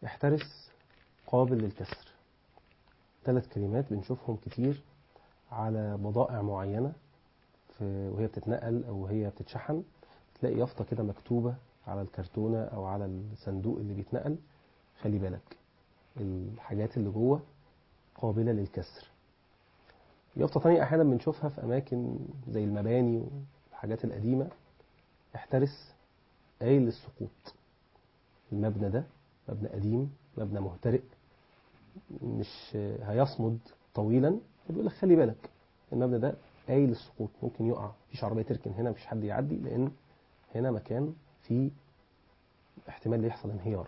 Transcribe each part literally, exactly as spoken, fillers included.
احترس قابل للكسر. ثلاث كلمات بنشوفهم كتير على بضائع معينة في وهي بتتنقل أو هي بتتشحن، تلاقي يافطة كده مكتوبة على الكرتونة أو على الصندوق اللي بيتنقل: خلي بالك الحاجات اللي جوه قابلة للكسر. يافطة تانية أحيانا بنشوفها في أماكن زي المباني والحاجات القديمة: احترس قايل للسقوط. المبنى ده مبنى قديم، مبنى مهترئ، مش هيصمد طويلا، فبيقول لك خلي بالك المبنى ده قايل للسقوط، ممكن يقع، مفيش عربية تركن هنا، مفيش حد يعدي، لأن هنا مكان فيه احتمال يحصل انهيار.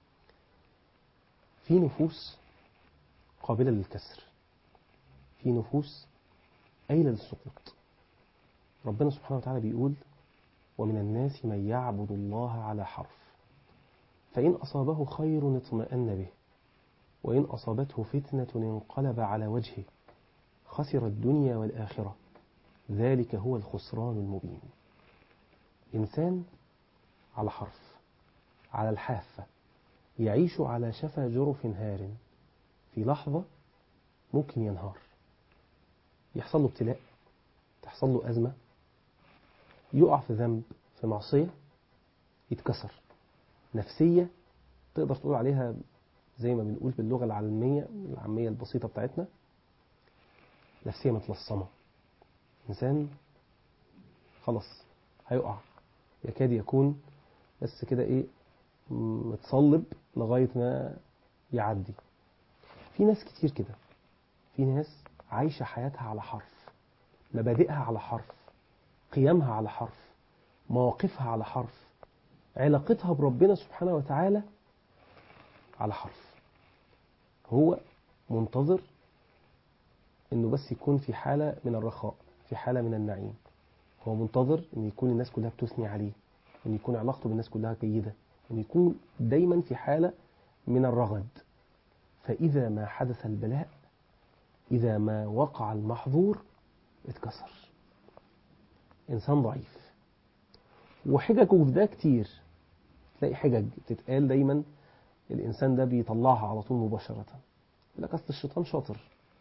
في نفوس قابلة للكسر، في نفوس قايلة للسقوط. ربنا سبحانه وتعالى بيقول: ومن الناس من يعبد الله على حرف فإن أصابه خير اطمأن به وإن أصابته فتنة انقلب على وجهه خسر الدنيا والآخرة ذلك هو الخسران المبين. إنسان على حرف، على الحافة، يعيش على شفا جرف هار، في لحظة ممكن ينهار، يحصل له ابتلاء، تحصل له أزمة، يقع في ذنب، في معصية، يتكسر. نفسية تقدر تقول عليها زي ما بنقول باللغة العامية العامية البسيطة بتاعتنا: نفسية متلصمة. إنسان خلاص هيقع، يكاد يكون بس كده إيه متصلب لغاية ما يعدي. في ناس كتير كده، في ناس عايشة حياتها على حرف، مبادئها على حرف، قيمها على حرف، مواقفها على حرف، علاقتها بربنا سبحانه وتعالى على حرف. هو منتظر انه بس يكون في حالة من الرخاء، في حالة من النعيم. هو منتظر ان يكون الناس كلها بتثني عليه، ان يكون علاقته بالناس كلها جيدة، ان يكون دايما في حالة من الرغد. فإذا ما حدث البلاء، إذا ما وقع المحظور، اتكسر. إنسان ضعيف. وحججه في ده كتير، تلاقي حجج تتقال دايما الإنسان ده بيطلعها على طول مباشرة، يقول لك أصل الشيطان شاطر.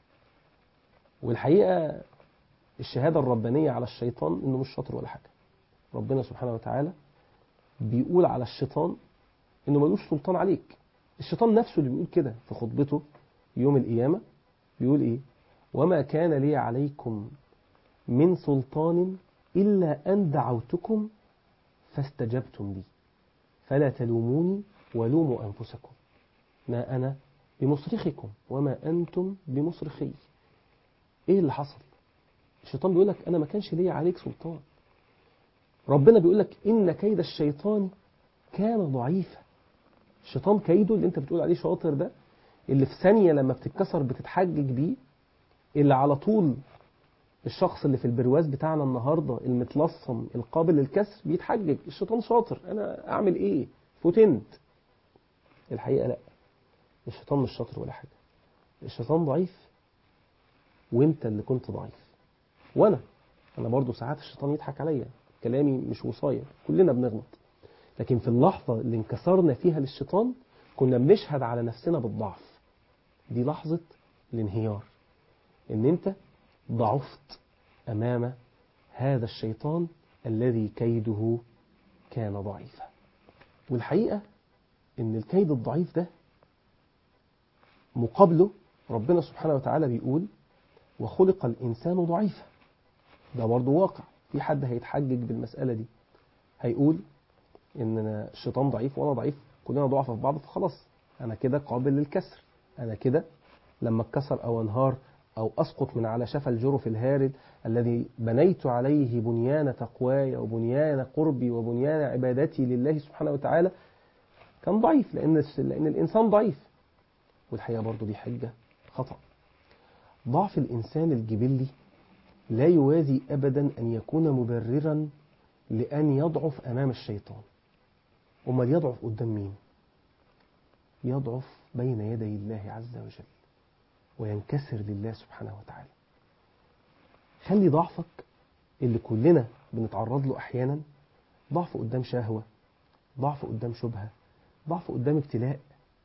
والحقيقة الشهادة الربانية على الشيطان إنه مش شاطر ولا حاجة. ربنا سبحانه وتعالى بيقول على الشيطان إنه ملوش سلطان عليك. الشيطان نفسه اللي بيقول كده في خطبته يوم القيامة، بيقول إيه؟ وما كان لي عليكم من سلطان إلا أن دعوتكم فاستجبتم لي فلا تلوموني ولوموا أنفسكم ما أنا بمصرخكم وما أنتم بمصرخي. إيه اللي حصل؟ الشيطان بيقول لك أنا ما كانش لي عليك سلطان. ربنا بيقول لك إن كيد الشيطان كان ضعيفا. الشيطان كيده اللي أنت بتقول عليه شاطر ده، اللي في ثانية لما بتتكسر بتتحجج بيه، اللي على طول الشخص اللي في البرواز بتاعنا النهاردة المتلصم القابل للكسر بيتحجج: الشيطان شاطر، أنا أعمل إيه؟ فتنت. الحقيقة لا، الشيطان مش شاطر ولا حاجة. الشيطان ضعيف وانت اللي كنت ضعيف. وانا انا برضو ساعات الشيطان يضحك عليا، كلامي مش وصاية، كلنا بنغلط. لكن في اللحظة اللي انكسرنا فيها للشيطان كنا بنشهد على نفسنا بالضعف. دي لحظة الانهيار، ان انت ضعفت امام هذا الشيطان الذي كيده كان ضعيفا. والحقيقة ان الكيد الضعيف ده مقابله ربنا سبحانه وتعالى بيقول: وخلق الإنسان ضعيفا. ده برضو واقع. في حد هيتحجج بالمسألة دي، هيقول إن أنا الشيطان ضعيف وأنا ضعيف، كلنا ضعفة في بعض، فخلاص أنا كده قابل للكسر. أنا كده لما اتكسر أو انهار أو أسقط من على شفا الجرف الهارد الذي بنيت عليه بنيان تقواي وبنيان قربي وبنيان عبادتي لله سبحانه وتعالى، كان ضعيف، لأن لأن الإنسان ضعيف. والحقيقة برضو دي حجة خطأ. ضعف الإنسان الجبلي لا يوازي أبدا أن يكون مبررا لأن يضعف أمام الشيطان. وما يضعف قدام مين؟ يضعف بين يدي الله عز وجل وينكسر لله سبحانه وتعالى. خلي ضعفك اللي كلنا بنتعرض له أحيانا، ضعف قدام شهوة، ضعف قدام شبهة، ضعف قدام ابتلاء،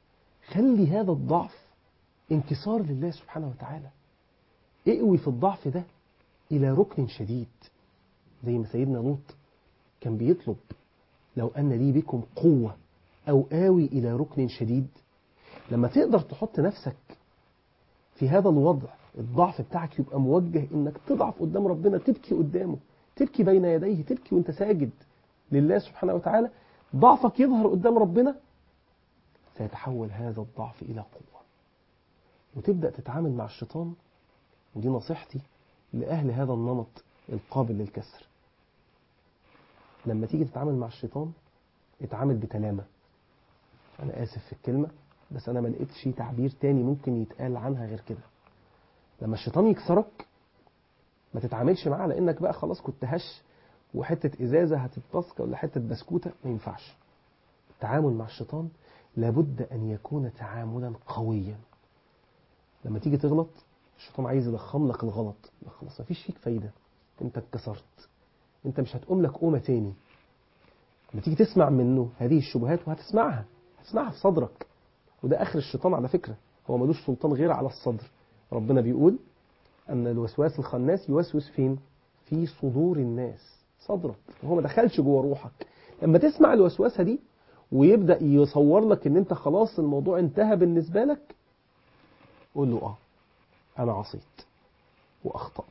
خلي هذا الضعف انكسار لله سبحانه وتعالى. اقوي في الضعف ده إلى ركن شديد، زي ما سيدنا لوط كان بيطلب لو أن لي بكم قوة أو آوي إلى ركن شديد. لما تقدر تحط نفسك في هذا الوضع، الضعف بتاعك يبقى موجه إنك تضعف قدام ربنا، تبكي قدامه، تبكي بين يديه، تبكي وانت ساجد لله سبحانه وتعالى، ضعفك يظهر قدام ربنا، سيتحول هذا الضعف إلى قوة، وتبدأ تتعامل مع الشيطان. ودي نصيحتي لأهل هذا النمط القابل للكسر. لما تيجي تتعامل مع الشيطان اتعامل بتلامة. أنا آسف في الكلمة، بس أنا ما لقيتش تعبير تاني ممكن يتقال عنها غير كده. لما الشيطان يكسرك ما تتعاملش معاه لأنك بقى خلاص كنت هش وحتة إزازة هتتبسك ولا حتة بسكوتة، ما ينفعش. التعامل مع الشيطان لابد أن يكون تعاملا قويا. لما تيجي تغلط الشيطان عايز يضخم لك الغلط، خلاص مفيش فيك فايدة، انت اتكسرت، انت مش هتقوم لك قومة تاني. لما تيجي تسمع منه هذه الشبهات، وهتسمعها هتسمعها في صدرك، وده آخر الشيطان على فكرة، هو ملوش سلطان غير على الصدر. ربنا بيقول أن الوسواس الخناس يوسوس فين؟ في صدور الناس، صدرك، هو ما دخلش جوه روحك. لما تسمع الوسوسة دي ويبدأ يصور لك ان انت خلاص الموضوع انتهى بالنسبة لك، قول له اه انا عصيت واخطأت،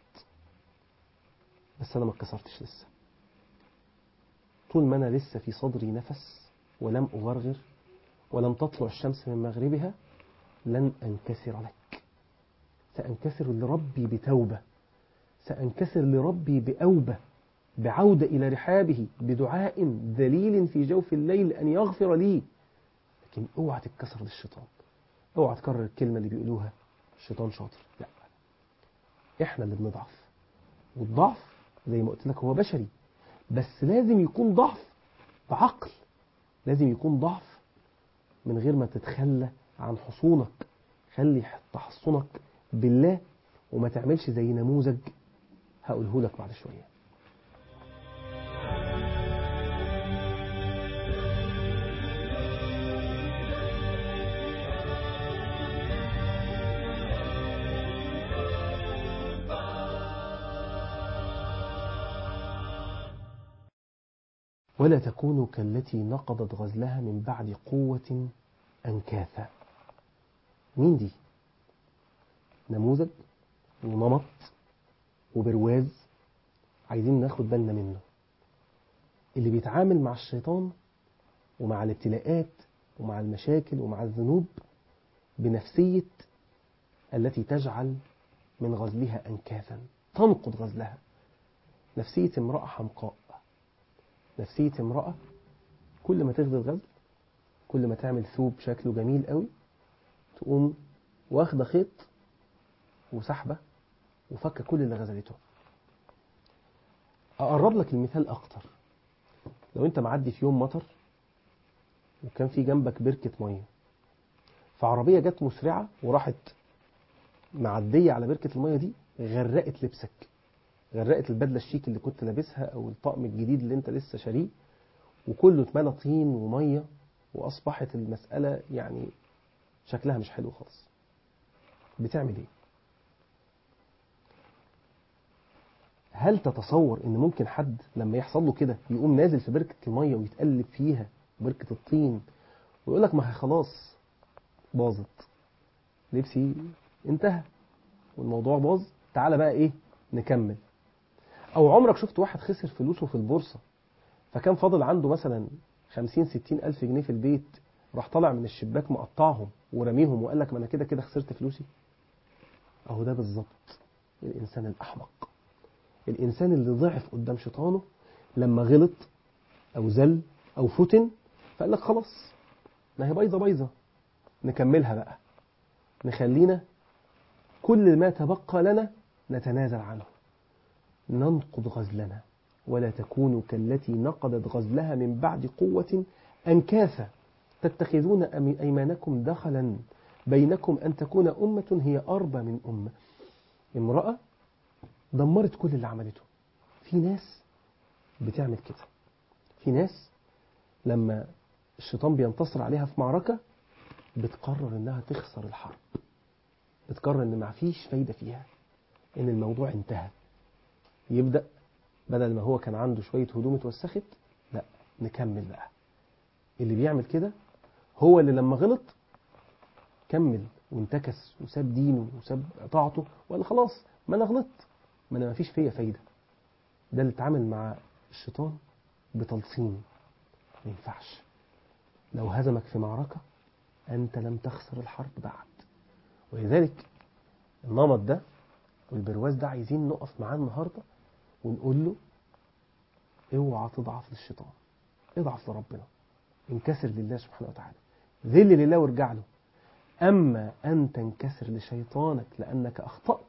بس انا ما اتكسرتش لسه. طول ما انا لسه في صدري نفس ولم اغرغر ولم تطلع الشمس من مغربها لن انكسر لك. سأنكسر لربي بتوبة، سأنكسر لربي بأوبة، بعودة إلى رحابه، بدعاء ذليل في جوف الليل أن يغفر لي. لكن اوعى تتكسر للشيطان، اوعى تكرر الكلمة اللي بيقولوها الشيطان شاطر. لا، احنا اللي بنضعف، والضعف زي ما قلت لك هو بشري، بس لازم يكون ضعف بعقل، لازم يكون ضعف من غير ما تتخلى عن حصونك. خلي تحصنك بالله، وما تعملش زي نموذج هقوله لك بعد شوية. ولا تكونوا كالتي نقضت غزلها من بعد قوة أنكاثا. مين دي؟ نموذج ونمط وبرواز عايزين ناخد بالنا منه. اللي بيتعامل مع الشيطان ومع الابتلاءات ومع المشاكل ومع الذنوب بنفسية التي تجعل من غزلها أنكاثا، تنقض غزلها. نفسية امرأة حمقاء، نفسية امرأة كل ما تغزل غزل، كل ما تعمل ثوب شكله جميل قوي، تقوم واخدة خيط وسحبة وفكة كل اللي غزلته. أقرب لك المثال أكتر، لو أنت معدي في يوم مطر وكان في جنبك بركة مية، فعربية جت مسرعة وراحت معدية على بركة المية دي، غرقت لبسك، غرقت البدلة الشيك اللي كنت لابسها أو الطقم الجديد اللي أنت لسه شاريه، وكله اتملى طين ومية، وأصبحت المسألة يعني شكلها مش حلو خالص. بتعمل إيه؟ هل تتصور إن ممكن حد لما يحصل له كده يقوم نازل في بركة المية ويتقلب فيها بركة الطين ويقول لك ما هي خلاص باظت، لبسي انتهى والموضوع باظ، تعالى بقى إيه نكمل؟ أو عمرك شفت واحد خسر فلوسه في البورصة فكان فاضل عنده مثلا خمسين ستين ألف جنيه في البيت، راح طالع من الشباك مقطعهم ورميهم وقال لك ما أنا كده كده خسرت فلوسي؟ أهو ده بالظبط الإنسان الأحمق، الإنسان اللي ضعف قدام شيطانه لما غلط أو زل أو فتن، فقال لك خلاص ما هي بايظة بايظة، نكملها بقى، نخلينا كل ما تبقى لنا نتنازل عنه، ننقض غزلنا. ولا تكونوا كالتي نقضت غزلها من بعد قوة أنكاثا تتخذون أيمانكم دخلا بينكم أن تكون أمة هي أربى من أمة. امرأة دمرت كل اللي عملته. في ناس بتعمل كده، في ناس لما الشيطان بينتصر عليها في معركة بتقرر إنها تخسر الحرب، بتقرر إن ما فيش فايدة فيها، إن الموضوع انتهى. يبدأ بدل ما هو كان عنده شوية هدوم اتوسخت، لا نكمل بقى. اللي بيعمل كده هو اللي لما غلط كمل وانتكس وساب دينه وساب طاعته، ولا خلاص ما أنا غلطت، ما أنا ما فيش فيا فايدة. ده اللي اتعامل مع الشيطان بتلصيم. ما ينفعش. لو هزمك في معركة أنت لم تخسر الحرب بعد. ولذلك النمط ده والبرواز ده عايزين نقف معاه النهاردة ونقول له اوعى تضعف للشيطان، اضعف لربنا، انكسر لله سبحانه وتعالى، ذل لله وارجع له. أما أن تنكسر لشيطانك لأنك أخطأت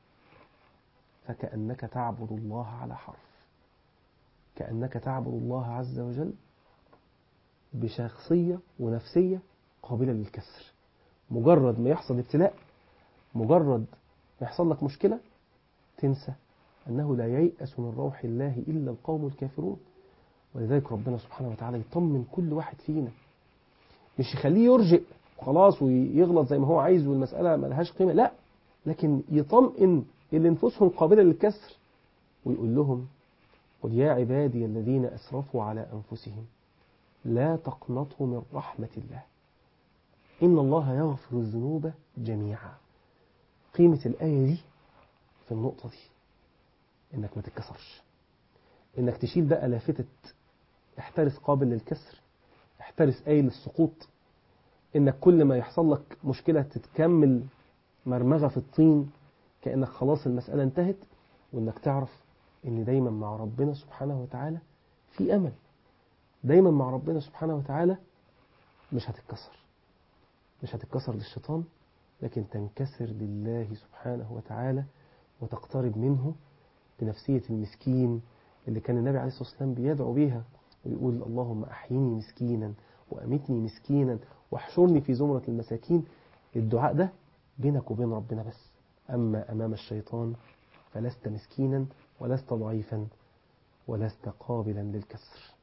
فكأنك تعبد الله على حرف، كأنك تعبد الله عز وجل بشخصية ونفسية قابلة للكسر. مجرد ما يحصل ابتلاء، مجرد ما يحصل لك مشكلة، تنسى أنه لا ييأس من روح الله إلا القوم الكافرون. ولذلك ربنا سبحانه وتعالى يطمن كل واحد فينا، مش يخليه يرجئ وخلاص ويغلط زي ما هو عايز والمسألة ملهاش قيمة، لا، لكن يطمئن اللي نفوسهم قابلة للكسر ويقول لهم قل يا عبادي الذين أسرفوا على أنفسهم لا تقنطوا من رحمة الله إن الله يغفر الذنوب جميعا. قيمة الآية دي في النقطة دي، إنك ما تتكسرش، إنك تشيل بقى لافتة احترس قابل للكسر، احترس آية للسقوط، إنك كل ما يحصل لك مشكلة تتكمل مرمغة في الطين كأنك خلاص المسألة انتهت، وإنك تعرف إن دايما مع ربنا سبحانه وتعالى في أمل، دايما مع ربنا سبحانه وتعالى مش هتتكسر، مش هتتكسر للشيطان، لكن تنكسر لله سبحانه وتعالى وتقترب منه بنفسية المسكين اللي كان النبي عليه الصلاة والسلام بيدعو بيها ويقول اللهم أحيني مسكينا وأمتني مسكينا واحشرني في زمرة المساكين. الدعاء ده بينك وبين ربنا بس، أما أمام الشيطان فلست مسكينا ولست ضعيفا ولست قابلا للكسر.